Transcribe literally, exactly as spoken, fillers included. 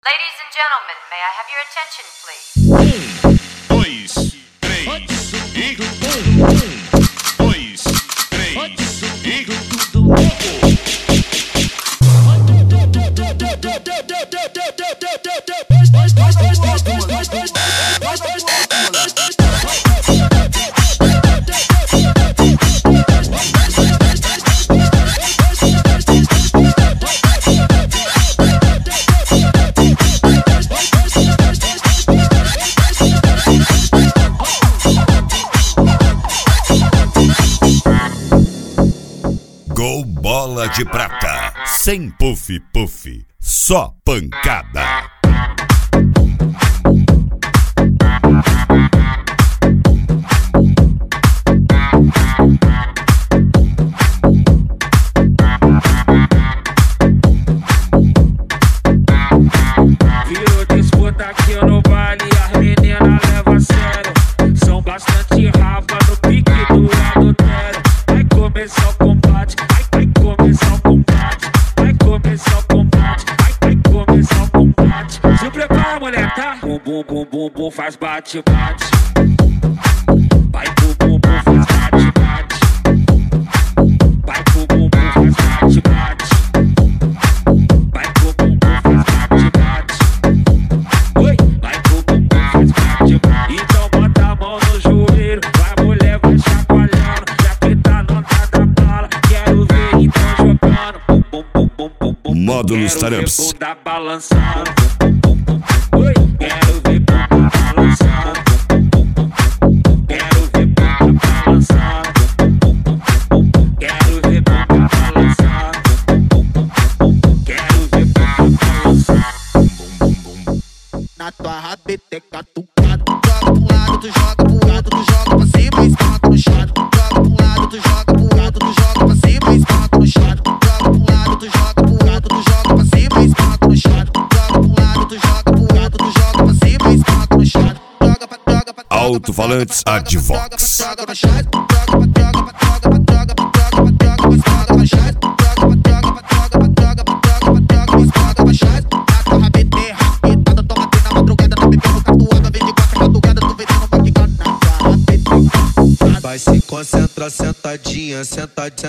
Ladies and gentlemen, may I have your attention, please? Um, dois, três, e... Um, dois, três, e... Gol Bola de Prata, sem puff puff, só pancada. Virou disputa aqui no baile, as meninas levam a sério. São bastante rapa no pique do adultério. Vai começar o combate, vai, vai começar o combate. Vai começar o combate, vai, vai começar o combate. Se prepara, mulher, tá? Bum, bum, bum, bum, bum, faz bate, bate. Vai, bum, bum, bum, faz bate, bate. Vai, bum, bum, bum, faz bate, bate. Vai, bum, bum, bum, faz bate, bate. Oi, vai, bum, bum, bum, faz bate, bate. Então bota a mão no joelho, vai, mulher, vai chacoalhando. Já que tá nota da bala, quero ver então jogando. Bum, bum, bum, bum, bum, bum. Módulo Quero ver Startups. bunda balançando. Bum, bum, bum, bum. Oi, quero ver bunda balançando. Quero ver bunda balançando. Quero ver bunda balançando. Quero ver bunda balançando. Na tua rabeteca tu cata. Joga pro lado, tu joga pro lado, tu joga pra cima e espanca no chão. Joga pro lado, tu joga pro lado, tu joga pra cima e espanca no chão. Joga pro lado, tu joga pro lado, tu joga pra cima e espanca no chão. Joga pro lado, tu joga pro lado, tu joga pra cima e espanca no chão. Joga pra joga pra Alto-falantes Advox. joga pra chão. Joga pra joga pra joga pra joga pra joga pra joga pra espanca no chão. Joga pra joga pra joga pra joga pra joga pra joga pra espanca no chão. Na tua rabeteca, pitada, toma na madrugada, tá bebendo catuaba, vem de quatro madrugada, tu vendendo pra que na tua rabeteca. Vai se concentra, sentadinha, sentadinha.